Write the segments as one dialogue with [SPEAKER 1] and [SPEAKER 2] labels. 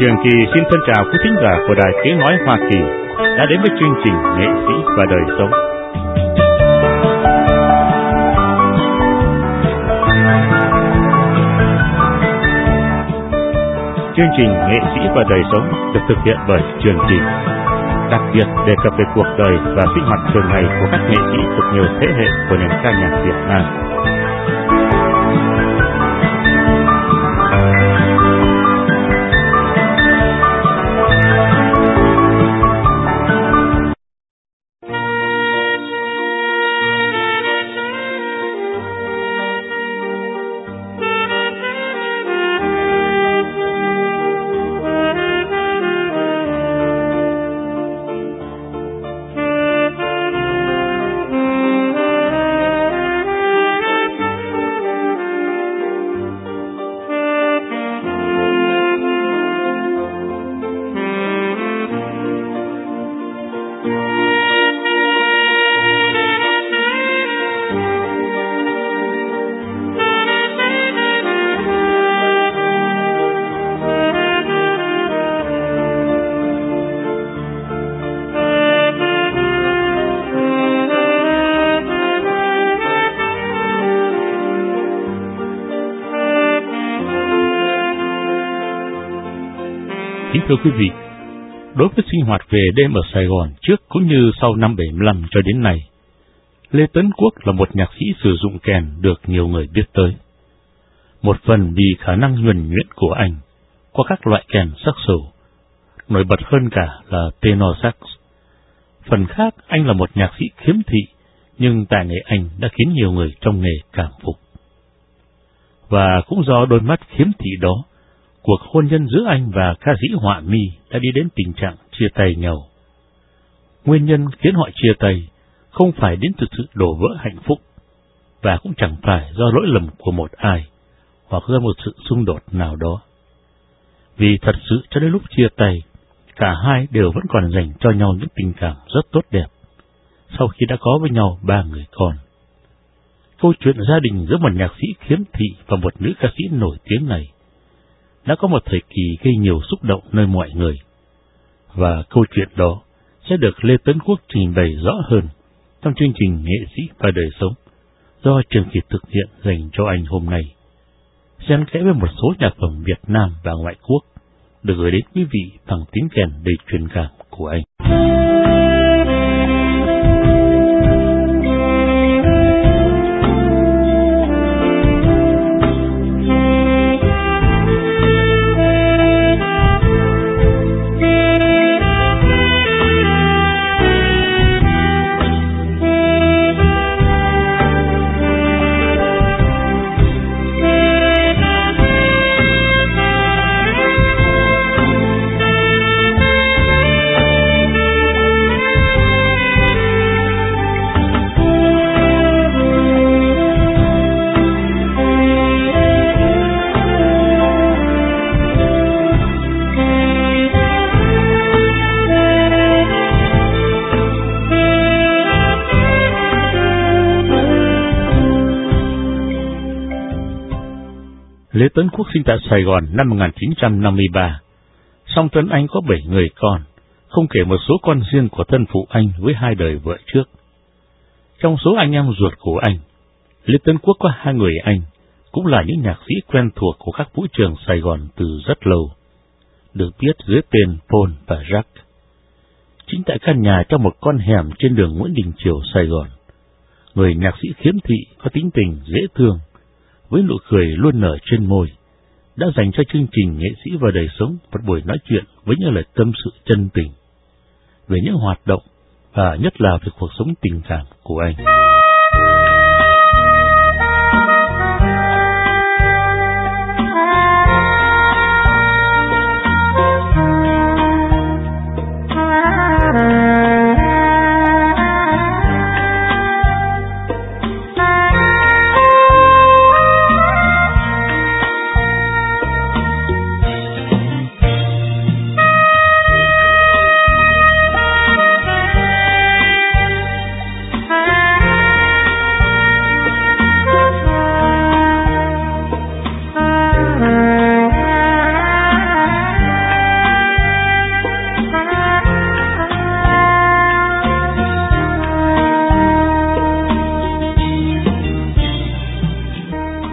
[SPEAKER 1] Trường Kỳ xin thân chào quý thính giả của Đài Tiếng Nói Hoa Kỳ đã đến với chương trình Nghệ sĩ và đời sống. Chương trình Nghệ sĩ và đời sống được thực hiện bởi Trường Kỳ, đặc biệt đề cập về cuộc đời và sinh hoạt thường ngày của các nghệ sĩ thuộc nhiều thế hệ của nền ca nhạc Việt Nam. Kính thưa quý vị, đối với sinh hoạt về đêm ở Sài Gòn trước cũng như sau năm 75 cho đến nay, Lê Tấn Quốc là một nhạc sĩ sử dụng kèn được nhiều người biết tới. Một phần vì khả năng nhuần nhuyễn của anh qua các loại kèn saxo, nổi bật hơn cả là tenor sax. Phần khác, anh là một nhạc sĩ khiếm thị, nhưng tài nghệ anh đã khiến nhiều người trong nghề cảm phục. Và cũng do đôi mắt khiếm thị đó, cuộc hôn nhân giữa anh và ca sĩ Họa Mi đã đi đến tình trạng chia tay nhau. Nguyên nhân khiến họ chia tay không phải đến từ sự đổ vỡ hạnh phúc, và cũng chẳng phải do lỗi lầm của một ai, hoặc do một sự xung đột nào đó. Vì thật sự cho đến lúc chia tay, cả hai đều vẫn còn dành cho nhau những tình cảm rất tốt đẹp, sau khi đã có với nhau 3 người con. Câu chuyện gia đình giữa một nhạc sĩ khiếm thị và một nữ ca sĩ nổi tiếng này đã có một thời kỳ gây nhiều xúc động nơi mọi người, và câu chuyện đó sẽ được Lê Tấn Quốc trình bày rõ hơn trong chương trình Nghệ sĩ và đời sống do Trường Kỳ thực hiện dành cho anh hôm nay, xen kẽ với một số nhạc phẩm Việt Nam và ngoại quốc được gửi đến quý vị bằng tiếng kèn đầy truyền cảm của anh. Lê Tấn Quốc sinh tại Sài Gòn năm 1953. Song thân anh có 7 người con, không kể một số con riêng của thân phụ anh với 2 đời vợ trước. Trong số anh em ruột của anh, Lê Tấn Quốc có 2 người anh, cũng là những nhạc sĩ quen thuộc của các vũ trường Sài Gòn từ rất lâu, được biết dưới tên Paul và Jacques. Chính tại căn nhà trong một con hẻm trên đường Nguyễn Đình Chiểu, Sài Gòn, người nhạc sĩ khiếm thị có tính tình dễ thương, với nụ cười luôn nở trên môi, đã dành cho chương trình Nghệ sĩ và đời sống một buổi nói chuyện với những lời tâm sự chân tình về những hoạt động và nhất là về cuộc sống tình cảm của anh.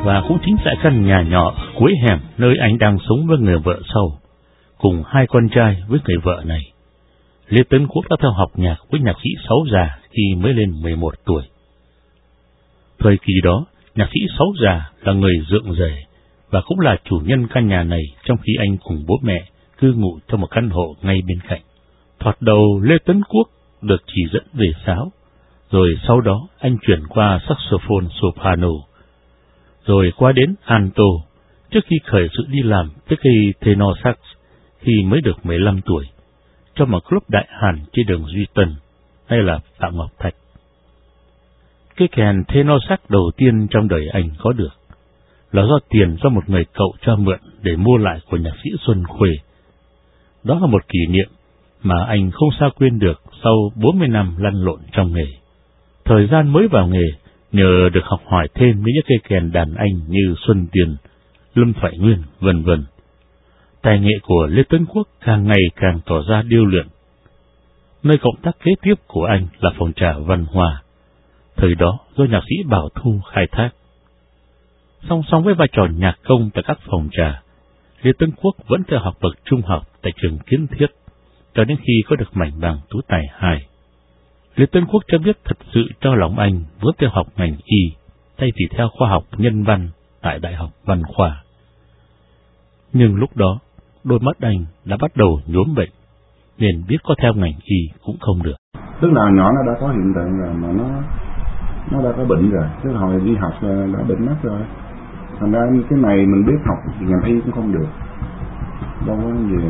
[SPEAKER 1] Và cũng chính tại căn nhà nhỏ cuối hẻm nơi anh đang sống với người vợ sau, cùng hai con trai với người vợ này, Lê Tấn Quốc đã theo học nhạc với nhạc sĩ Sáu Già khi mới lên 11 tuổi. Thời kỳ đó, nhạc sĩ Sáu Già là người dựng rể và cũng là chủ nhân căn nhà này, trong khi anh cùng bố mẹ cư ngụ trong một căn hộ ngay bên cạnh. Thoạt đầu Lê Tấn Quốc được chỉ dẫn về sáo, rồi sau đó anh chuyển qua saxophone soprano, rồi qua đến alto, trước khi khởi sự đi làm với cây tenor sax khi mới được 15 tuổi, trong một club đại hàn trên đường Duy Tân, hay là Phạm Ngọc Thạch. Cái kèn tenor sax đầu tiên trong đời anh có được là do tiền do một người cậu cho mượn để mua lại của nhạc sĩ Xuân Khuê. Đó là một kỷ niệm mà anh không sao quên được sau 40 năm lăn lộn trong nghề. Thời gian mới vào nghề, nhờ được học hỏi thêm với những cây kèn đàn anh như Xuân Tiền, Lâm Thoại Nguyên, vân vân, tài nghệ của Lê Tấn Quốc càng ngày càng tỏ ra điêu luyện. Nơi cộng tác kế tiếp của anh là phòng trà Văn Hoa, thời đó do nhạc sĩ Bảo Thu khai thác. Song song với vai trò nhạc công tại các phòng trà, Lê Tấn Quốc vẫn theo học bậc trung học tại trường Kiến Thiết, cho đến khi có được mảnh bằng tú tài 2. Lê Tấn Quốc cho biết thật sự cho lòng anh muốn theo học ngành y, thay vì theo khoa học nhân văn tại Đại học Văn Khoa. Nhưng lúc đó, đôi mắt anh đã bắt đầu nhuốm bệnh, nên biết có theo ngành y cũng không được.
[SPEAKER 2] Tức là nhỏ nó đã có hiện tượng rồi, mà nó đã có bệnh rồi, tức là hồi đi học đã bệnh mắt rồi. Thành ra cái này mình biết học ngành y cũng không được. Đâu có gì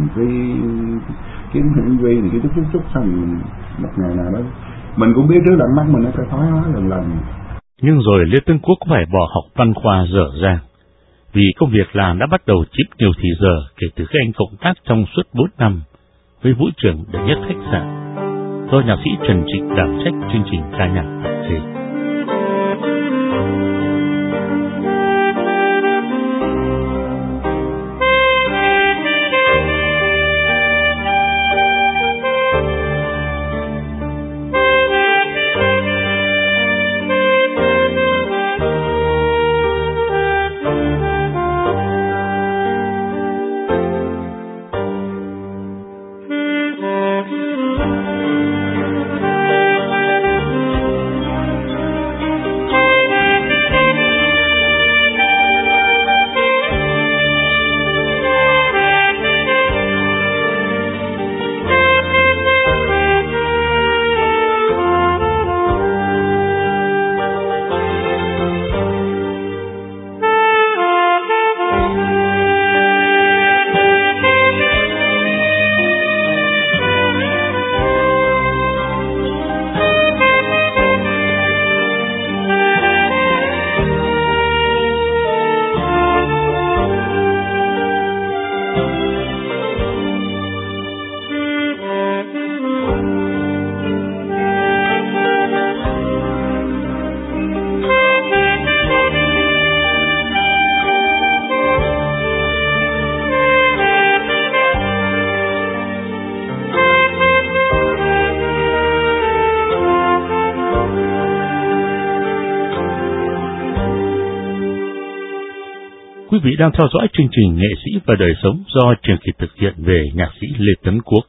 [SPEAKER 2] kiếm hình vi thì cái chút xong một ngày nào đó mình cũng biết trước là mắt mình nó sẽ thoái hóa lần.
[SPEAKER 1] Nhưng rồi Lê Tấn Quốc cũng phải bỏ học văn khoa dở dang, vì công việc làm đã bắt đầu chiếm nhiều thì giờ kể từ khi anh cộng tác trong suốt 4 năm với vũ trường đệ nhất khách sạn, do nhạc sĩ Trần Trịnh đảm trách chương trình ca nhạc tại thế. Quý vị đang theo dõi chương trình Nghệ sĩ và đời sống do Trường Kỳ thực hiện về nhạc sĩ Lê Tấn Quốc.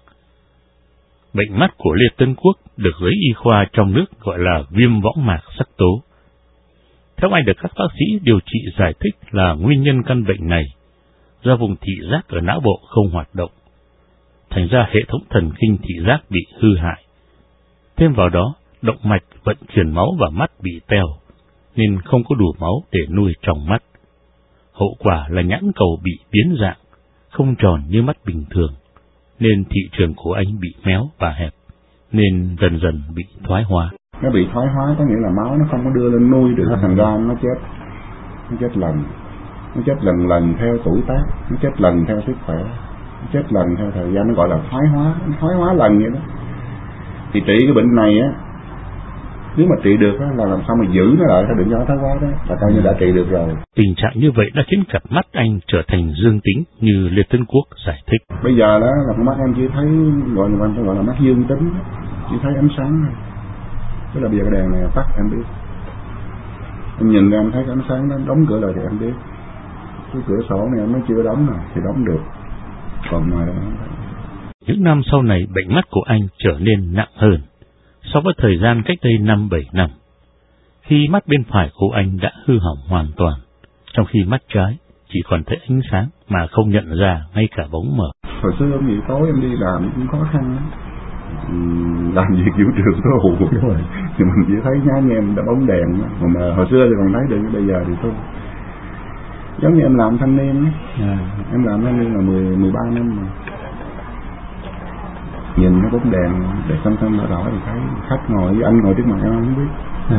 [SPEAKER 1] Bệnh mắt của Lê Tấn Quốc được giới y khoa trong nước gọi là viêm võng mạc sắc tố. Theo anh được các bác sĩ điều trị giải thích là nguyên nhân căn bệnh này do vùng thị giác ở não bộ không hoạt động, thành ra hệ thống thần kinh thị giác bị hư hại. Thêm vào đó, động mạch vận chuyển máu vào mắt bị teo, nên không có đủ máu để nuôi tròng mắt. Hậu quả là nhãn cầu bị biến dạng, không tròn như mắt bình thường, nên thị trường của anh bị méo và hẹp, nên dần dần bị thoái hóa.
[SPEAKER 2] Nó bị thoái hóa có nghĩa là máu nó không có đưa lên nuôi được, thành ra nó chết lần theo tuổi tác, nó chết lần theo sức khỏe, nó chết lần theo thời gian, nó gọi là thoái hóa lần vậy đó. Thì trị cái bệnh này á, nếu mà trị được á, là làm sao mà giữ nó lại, đừng cho nó thoái hóa đó, là coi như đã trị được rồi.
[SPEAKER 1] Tình trạng như vậy đã khiến cặp mắt anh trở thành dương tính như Lê Tấn Quốc giải thích.
[SPEAKER 2] Bây giờ đó là con mắt em chỉ thấy gọi là mắt dương tính, chỉ thấy ánh sáng thôi. Tức là bây giờ cái đèn này tắt em biết. Em nhìn ra em thấy cái ánh sáng nó đóng cửa lại thì em biết cái cửa sổ này em nó chưa đóng nào thì đóng được, còn ngoài đó.
[SPEAKER 1] Những năm sau này bệnh mắt của anh trở nên nặng hơn so với thời gian cách đây 5-7 năm, khi mắt bên phải của anh đã hư hỏng hoàn toàn, trong khi mắt trái chỉ còn thấy ánh sáng mà không nhận ra ngay cả bóng mờ.
[SPEAKER 2] Hồi xưa em nghĩ tối em đi làm cũng khó khăn lắm, làm việc vũ trường có hù rồi thì mình chỉ thấy nhá nhem đã bóng đèn đó. Mà hồi xưa thì còn thấy được, bây giờ thì thôi. Giống như em làm thanh niên ấy. Em làm thanh niên là 13 năm mà. Nhìn nó bóng đèn để xanh đỏ đỏ thì thấy khách ngồi với anh ngồi trước mặt em không biết.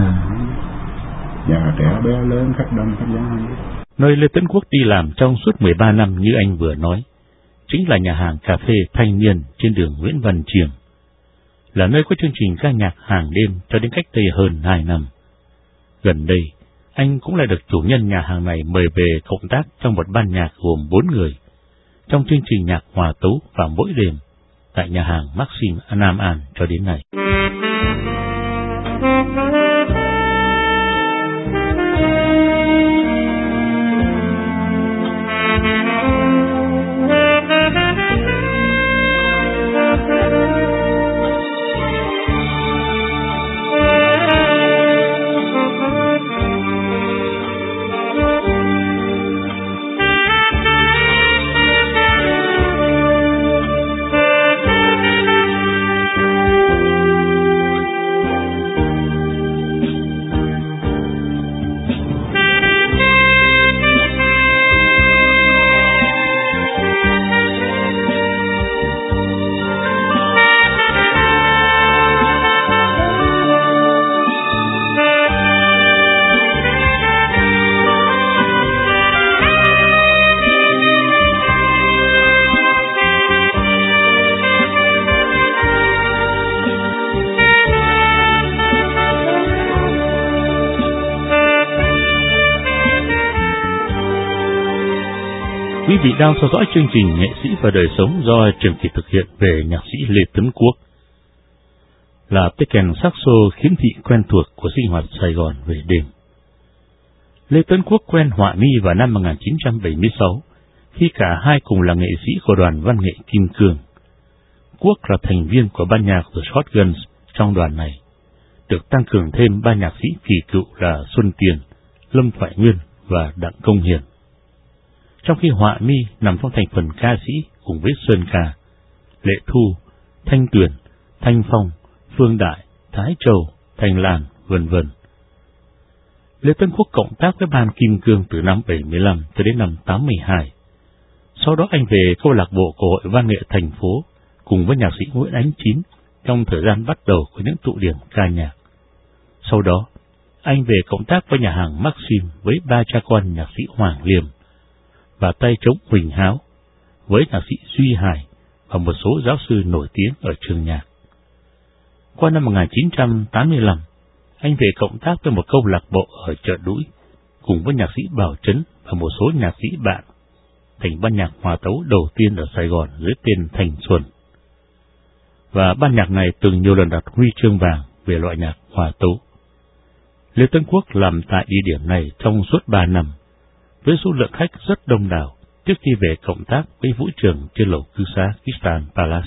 [SPEAKER 2] Già trẻ bé lớn, khách đông khách vắng không biết.
[SPEAKER 1] Nơi Lê Tấn Quốc đi làm trong suốt 13 năm như anh vừa nói chính là nhà hàng cà phê Thanh Niên trên đường Nguyễn Văn Chiêm, là nơi có chương trình ca nhạc hàng đêm cho đến cách đây hơn 2 năm. Gần đây, anh cũng lại được chủ nhân nhà hàng này mời về cộng tác trong một ban nhạc gồm 4 người, trong chương trình nhạc hòa tấu vào mỗi đêm tại nhà hàng Maxim Nam An cho đến nay. Quý vị đang theo dõi chương trình Nghệ sĩ và đời sống do Trường Kỳ thực hiện về nhạc sĩ Lê Tấn Quốc, là tay kèn saxo khiếm thị quen thuộc của sinh hoạt Sài Gòn về đêm. Lê Tấn Quốc quen Họa Mi vào năm 1976, khi cả hai cùng là nghệ sĩ của đoàn văn nghệ Kim Cương. Quốc là thành viên của ban nhạc The Shotguns trong đoàn này, được tăng cường thêm ba nhạc sĩ kỳ cựu là Xuân Tiền, Lâm Thoại Nguyên và Đặng Công Hiền. Trong khi Họa Mi nằm trong thành phần ca sĩ cùng với Sơn Ca, Lệ Thu, Thanh Tuyền, Thanh Phong, Phương Đại, Thái Châu, Thanh Lan, vân vân. Lê Tấn Quốc cộng tác với ban Kim Cương từ năm 75 cho đến năm 82. Sau đó anh về câu lạc bộ của Hội Văn nghệ thành phố cùng với nhạc sĩ Nguyễn Ánh Chín trong thời gian bắt đầu của những tụ điểm ca nhạc. Sau đó, anh về cộng tác với nhà hàng Maxim với ba cha con nhạc sĩ Hoàng Liêm và tay trống Huỳnh Háo, với nhạc sĩ Duy Hải và một số giáo sư nổi tiếng ở trường nhạc. Qua năm 1985, anh về cộng tác với một câu lạc bộ ở chợ Đũi, cùng với nhạc sĩ Bảo Trấn và một số nhạc sĩ bạn, thành ban nhạc hòa tấu đầu tiên ở Sài Gòn dưới tên Thành Xuân. Và ban nhạc này từng nhiều lần đạt huy chương vàng về loại nhạc hòa tấu. Lê Tấn Quốc làm tại địa điểm này trong suốt 3 năm, với số lượng khách rất đông đảo trước khi về cộng tác với vũ trường trên lầu cư xá Crystal Palace.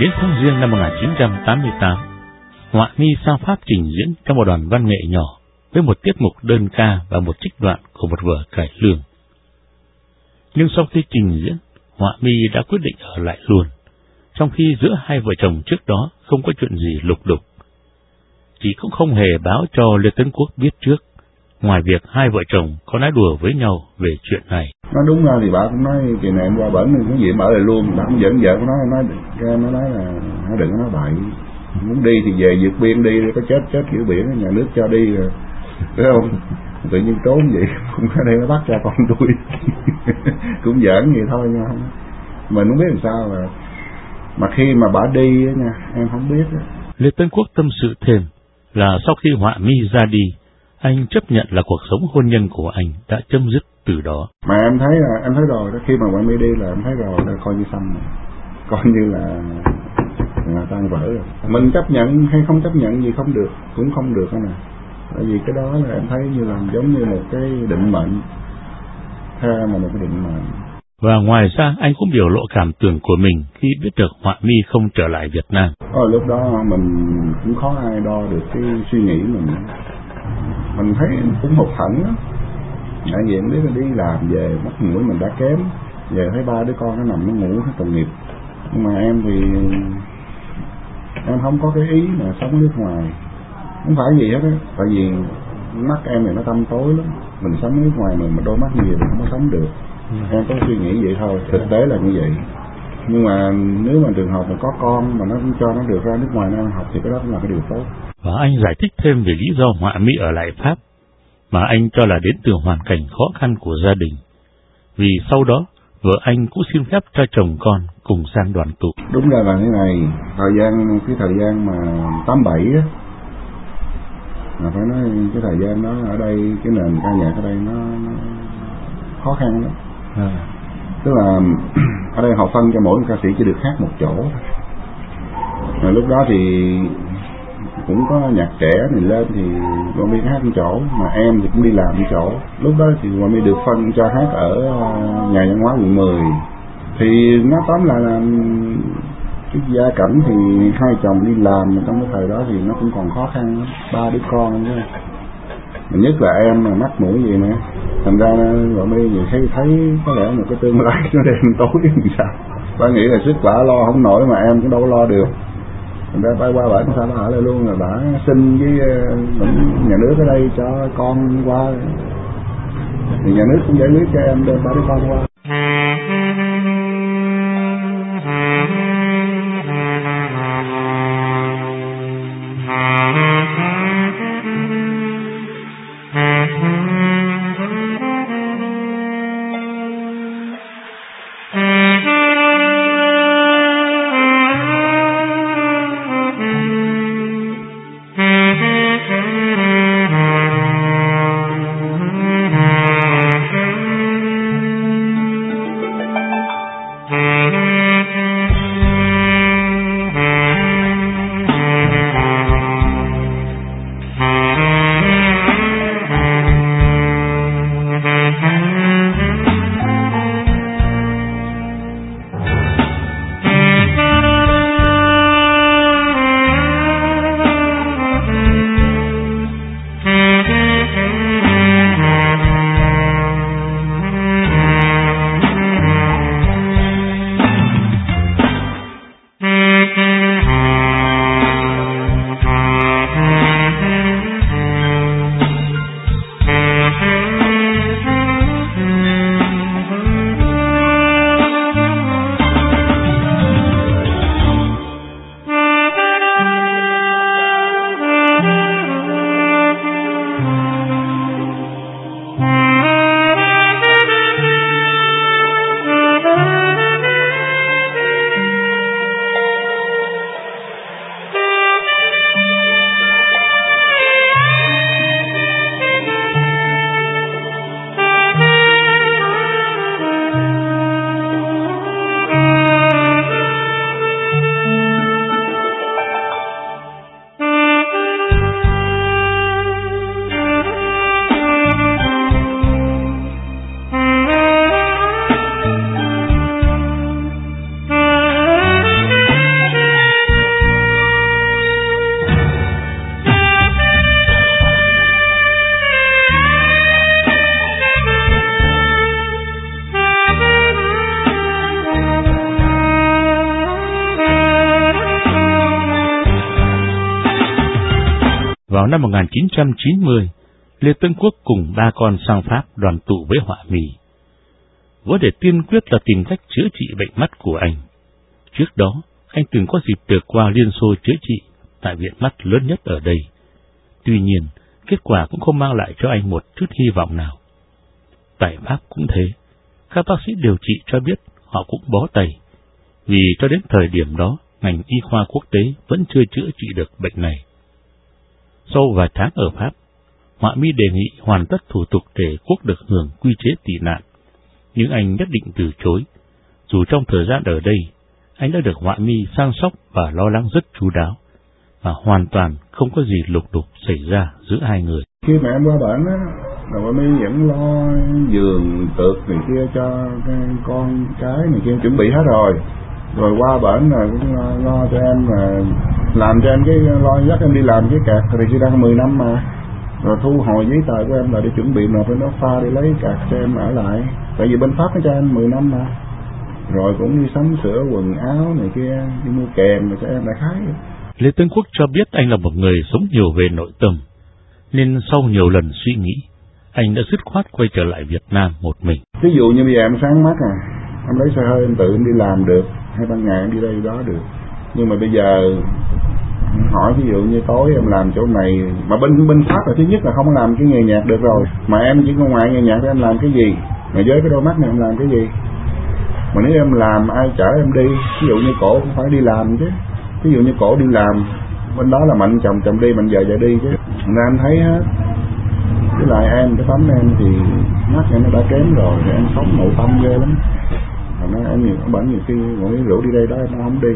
[SPEAKER 1] Đến tháng Giêng năm 1988, họa mi sang Pháp trình diễn trong một đoàn văn nghệ nhỏ với một tiết mục đơn ca và một trích đoạn của một vở cải lương. Nhưng sau khi trình diễn, họa mi đã quyết định ở lại luôn, trong khi giữa hai vợ chồng trước đó không có chuyện gì lục đục. Chị cũng không hề báo cho Lê Tấn Quốc biết trước, ngoài việc hai vợ chồng có nói đùa với nhau về chuyện này.
[SPEAKER 2] Nói đúng ra thì bà cũng nói kỳ này em qua bển cái gì em ở lại luôn, bà cũng giỡn vợ của nó nói là đừng có nói bậy, muốn đi thì về vượt biên đi, có chết kiểu biển, nhà nước cho đi rồi, phải không? Tự nhiên trốn vậy, không có đây nó bắt ra con tôi. Cũng giỡn vậy thôi nha, mình không biết làm sao mà khi mà bà đi á nha, em không biết á.
[SPEAKER 1] Lê Tấn Quốc tâm sự thêm là sau khi họa mi ra đi, anh chấp nhận là cuộc sống hôn nhân của anh đã chấm dứt từ đó.
[SPEAKER 2] Mà em thấy rồi đó, khi mà họa mi đi là em thấy rồi, là coi như xong rồi, coi như là tan vỡ rồi. Mình chấp nhận hay không chấp nhận gì không được, cũng không được nè. Tại vì cái đó là em thấy như là giống như một cái định mệnh, theo mà một cái định mệnh.
[SPEAKER 1] Và ngoài ra anh cũng biểu lộ cảm tưởng của mình khi biết được họa mi không trở lại Việt Nam.
[SPEAKER 2] Lúc đó mình cũng khó ai đo được cái suy nghĩ mình thấy cũng hụt hẫng lắm. Tại vì em biết là đi làm về mắt mũi mình đã kém, về thấy ba đứa con nó nằm nó ngủ hết tội nghiệp. Nhưng mà em thì em không có cái ý mà sống nước ngoài, không phải gì hết á. Tại vì mắt em này nó tăm tối lắm, mình sống nước ngoài mà đôi mắt như vậy mình không có sống được. Em có suy nghĩ vậy thôi, thực tế là như vậy. Nhưng mà nếu mà trường hợp mà có con mà nó cho nó được ra nước ngoài nó học thì cái đó cũng là cái điều tốt.
[SPEAKER 1] Và anh giải thích thêm về lý do họa mi ở lại Pháp mà anh cho là đến từ hoàn cảnh khó khăn của gia đình. Vì sau đó vợ anh cũng xin phép cho chồng con cùng sang đoàn tụ.
[SPEAKER 2] Đúng ra là thế này, cái thời gian mà 87 á, mà phải nói cái thời gian đó ở đây, cái nền ca nhạc ở đây nó khó khăn lắm. Tức là ở đây họ phân cho mỗi ca sĩ chỉ được hát một chỗ. Mà lúc đó thì cũng có nhạc trẻ thì lên thì Hoa My hát một chỗ, mà em thì cũng đi làm một chỗ. Lúc đó thì Hoa My được phân cho hát ở nhà văn hóa quận 10. Thì nó tóm lại là cái gia cảnh thì hai chồng đi làm, mà trong cái thời đó thì nó cũng còn khó khăn lắm, 3 đứa con nữa. Mà nhất là em mà mắc mũi gì nữa, thành ra Hoa My nhiều khi thấy có lẽ một cái tương lai nó đen tối làm sao. Bà nghĩ là sức bà lo không nổi mà em cũng đâu lo được. Thành ra bà qua bển sao bà ở lại luôn, là bà xin với nhà nước ở đây cho con qua, thì nhà nước cũng giải quyết cho em đem 3 đứa con qua.
[SPEAKER 1] Vào năm 1990, Lê Tấn Quốc cùng 3 con sang Pháp đoàn tụ với họa mi. Vấn đề tiên quyết là tìm cách chữa trị bệnh mắt của anh. Trước đó, anh từng có dịp được qua Liên Xô chữa trị tại viện mắt lớn nhất ở đây. Tuy nhiên, kết quả cũng không mang lại cho anh một chút hy vọng nào. Tại Pháp cũng thế, các bác sĩ điều trị cho biết họ cũng bó tay, vì cho đến thời điểm đó, ngành y khoa quốc tế vẫn chưa chữa trị được bệnh này. Sau vài tháng ở Pháp, họa mi đề nghị hoàn tất thủ tục để Quốc được hưởng quy chế tị nạn, nhưng anh nhất định từ chối, dù trong thời gian ở đây, anh đã được họa mi săn sóc và lo lắng rất chu đáo, và hoàn toàn không có gì lục đục xảy ra giữa hai người.
[SPEAKER 2] Khi mà em qua bển á, rồi họa mi vẫn lo giường tược này kia cho con cái này kia chuẩn bị hết rồi. Rồi qua bển rồi cũng lo cho em, làm cho em cái lo dắt em đi làm cái cạc thì khi đang 10 năm mà. Rồi thu hồi giấy tờ của em là để chuẩn bị nộp lên nó pha để lấy cạc cho em ở lại. Tại vì bên Pháp nó cho em 10 năm mà. Rồi cũng đi sắm sửa quần áo này kia, đi mua kèm rồi cho em đại khái.
[SPEAKER 1] Lê Tấn Quốc cho biết anh là một người sống nhiều về nội tâm, nên sau nhiều lần suy nghĩ, anh đã dứt khoát quay trở lại Việt Nam một mình.
[SPEAKER 2] Ví dụ như bây giờ em sáng mắt em lấy xe hơi em tự em đi làm được, hay ban ngày em đi đây đó được. Nhưng mà bây giờ hỏi ví dụ như tối em làm chỗ này, mà bên Pháp là thứ nhất là không làm cái nghề nhạc được rồi, mà em chỉ có ngoài nghề nhạc thì em làm cái gì, mà với cái đôi mắt này em làm cái gì. Mà nếu em làm ai chở em đi, ví dụ như cổ cũng phải đi làm chứ, ví dụ như cổ đi làm bên đó là mạnh chồng đi, mạnh vợ đi chứ. Nên em thấy hết. Với lại em, cái tấm em thì mắt em nó đã kém rồi, thì em sống nội tâm ghê lắm. Mà nói em nhiều bệnh nhiều khi mỗi rượu đi đây đó em không đi.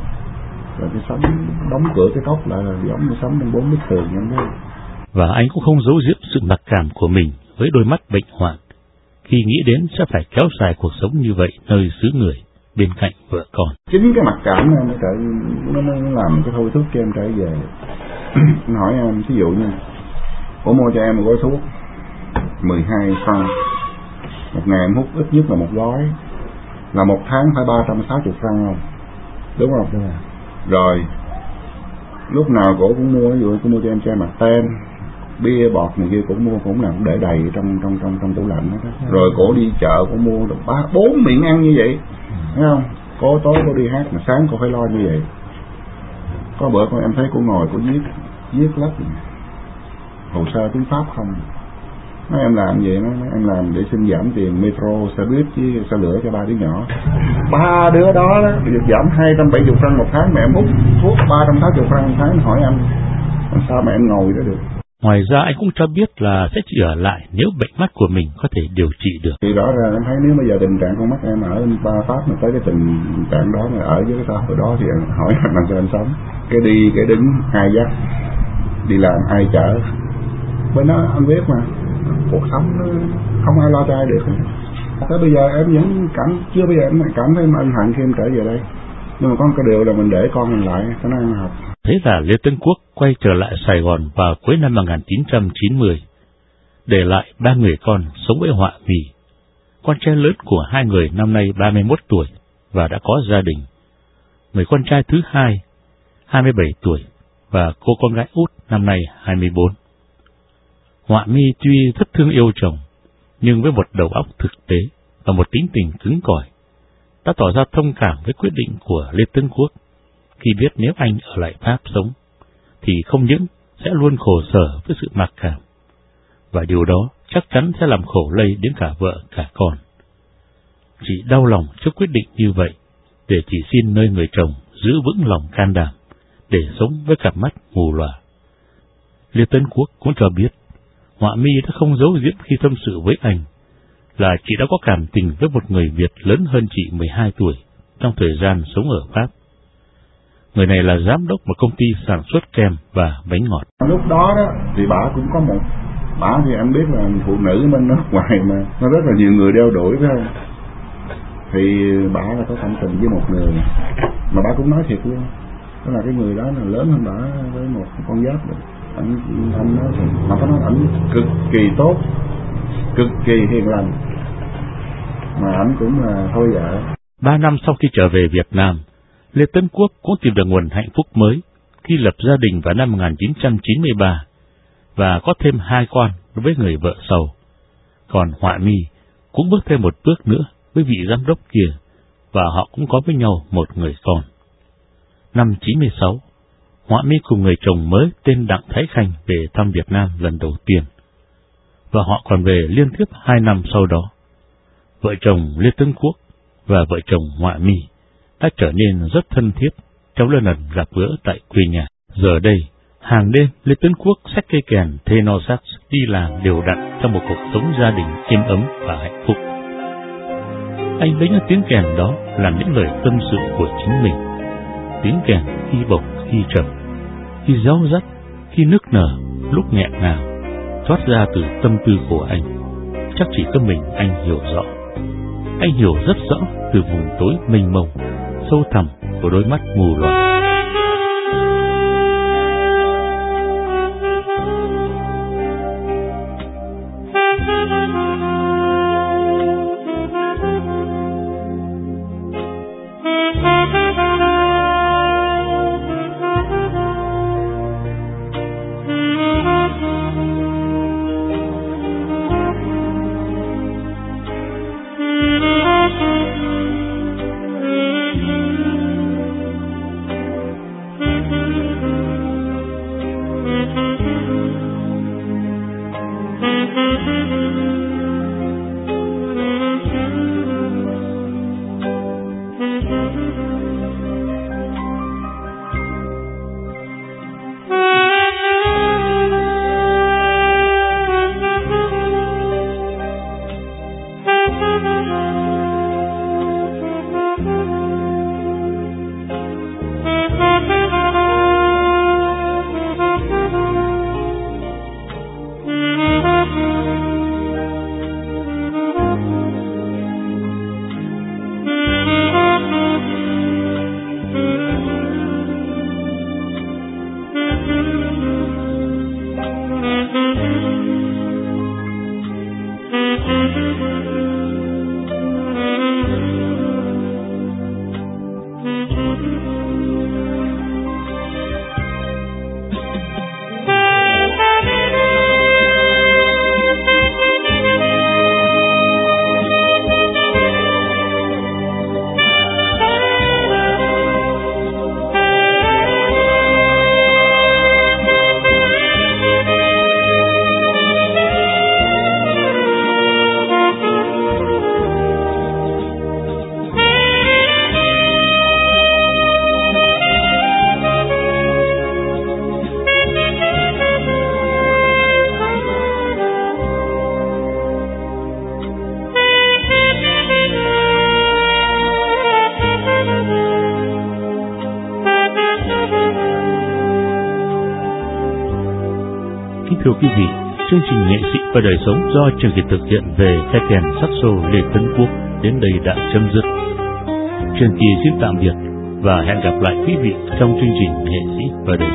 [SPEAKER 2] Rồi cái sống đóng cửa cái cốc lại là giống như sống trong 4 bức tường em đó.
[SPEAKER 1] Và anh cũng không giấu giếm sự mặc cảm của mình với đôi mắt bệnh hoạn, khi nghĩ đến sẽ phải kéo dài cuộc sống như vậy nơi xứ người, bên cạnh vợ con.
[SPEAKER 2] Chính cái mặc cảm này nó làm cái thôi thúc cho em trở về. Nó hỏi em, ví dụ như cô mua cho em một gói thuốc 12 franc, một ngày em hút ít nhất là một gói, là một tháng phải 360 franc không? Đúng không? Rồi lúc nào cổ cũng mua, ví dụ cô mua cho em chai mặt ten, bia bọt này kia cũng mua, cũng nào cũng để đầy trong tủ lạnh đó. Rồi cổ đi chợ cổ mua được 3-4 miệng ăn như vậy, thấy không? Cô tối cô đi hát mà sáng cô phải lo như vậy. Có bữa con em thấy cô ngồi cô viết lách hồ sơ tiếng Pháp không. Nói em làm gì? Nói em làm để xin giảm tiền metro, xe buýt với xe lửa cho 3 đứa nhỏ. 3 đứa đó được giảm 270 franc một tháng, mà em hút thuốc 360 franc một tháng. Hỏi anh làm sao mà em ngồi đó được.
[SPEAKER 1] Ngoài ra anh cũng cho biết là sẽ chỉ ở lại nếu bệnh mắt của mình có thể điều trị được.
[SPEAKER 2] Thì rõ ràng em thấy nếu bây giờ tình trạng con mắt em ở Pháp mà tới cái tình trạng đó mà ở với cái xã hội đó thì hỏi làm sao anh sống. Cái đi cái đứng ai dắt, đi làm ai chở. Bên đó anh biết mà, cuộc sống nó không ai lo cho ai được. Tới bây giờ em vẫn chưa bây giờ em cảm thấy ân hận khi em trở về đây. Nhưng mà có một cái điều là mình để con mình lại cho nó ăn học.
[SPEAKER 1] Thế là Lê Tấn Quốc quay trở lại Sài Gòn vào cuối năm 1990, để lại 3 người con sống với họa mi. Con trai lớn của hai người năm nay 31 tuổi và đã có gia đình. Người con trai thứ hai, 27 tuổi, và cô con gái út năm nay 24. Họa mi tuy rất thương yêu chồng, nhưng với một đầu óc thực tế và một tính tình cứng cỏi, đã tỏ ra thông cảm với quyết định của Lê Tấn Quốc khi biết nếu anh ở lại Pháp sống, thì không những sẽ luôn khổ sở với sự mặc cảm, và điều đó chắc chắn sẽ làm khổ lây đến cả vợ cả con. Chị đau lòng trước quyết định như vậy, để chỉ xin nơi người chồng giữ vững lòng can đảm để sống với cặp mắt mù lòa. Lê Tấn Quốc cũng cho biết họa mi đã không giấu giếm khi tâm sự với anh là chị đã có cảm tình với một người Việt lớn hơn chị 12 tuổi trong thời gian sống ở Pháp. Người này là giám đốc một công ty sản xuất kem và bánh ngọt.
[SPEAKER 2] Lúc đó thì bà cũng có một, bà thì anh biết là phụ nữ bên nước ngoài mà nó rất là nhiều người đeo đuổi, phải không? Thì bà là có cảm tình với một người, mà bà cũng nói thiệt luôn, đó là cái người đó là lớn hơn bà với một con giáp rồi. Anh nói thiệt, mà có nói ảnh cực kỳ tốt, cực kỳ hiền lành, mà ảnh cũng là thôi vợ.
[SPEAKER 1] 3 năm sau khi trở về Việt Nam, Lê Tấn Quốc cũng tìm được nguồn hạnh phúc mới khi lập gia đình vào năm 1993 và có thêm 2 con với người vợ Sầu. Còn Họa Mi cũng bước thêm một bước nữa với vị giám đốc kia, và họ cũng có với nhau một người con. Năm 96, Họa Mi cùng người chồng mới tên Đặng Thái Khanh về thăm Việt Nam lần đầu tiên, và họ còn về liên tiếp 2 năm sau đó. Vợ chồng Lê Tấn Quốc và vợ chồng Họa Mi đã trở nên rất thân thiết trong lần gặp gỡ tại quê nhà. Giờ đây, hàng đêm Lê Tấn Quốc xách cây kèn tenor sax đi làm đều đặn trong một cuộc sống gia đình êm ấm và hạnh phúc. Anh lấy những tiếng kèn đó làm những lời tâm sự của chính mình. Tiếng kèn khi bộc, khi trầm, khi réo rắt, khi nức nở, lúc nghẹn ngào, thoát ra từ tâm tư của anh. Chắc chỉ có mình anh hiểu rõ. Anh hiểu rất rõ từ vùng tối mênh mông, sâu thẳm của đôi mắt mù loà. Thưa quý vị, chương trình Nghệ sĩ và đời sống do chương trình thực hiện về phe kèn saxo Lê Tấn Quốc đến đây đã chấm dứt. Trường Kỳ xin tạm biệt và hẹn gặp lại quý vị trong chương trình Nghệ sĩ và đời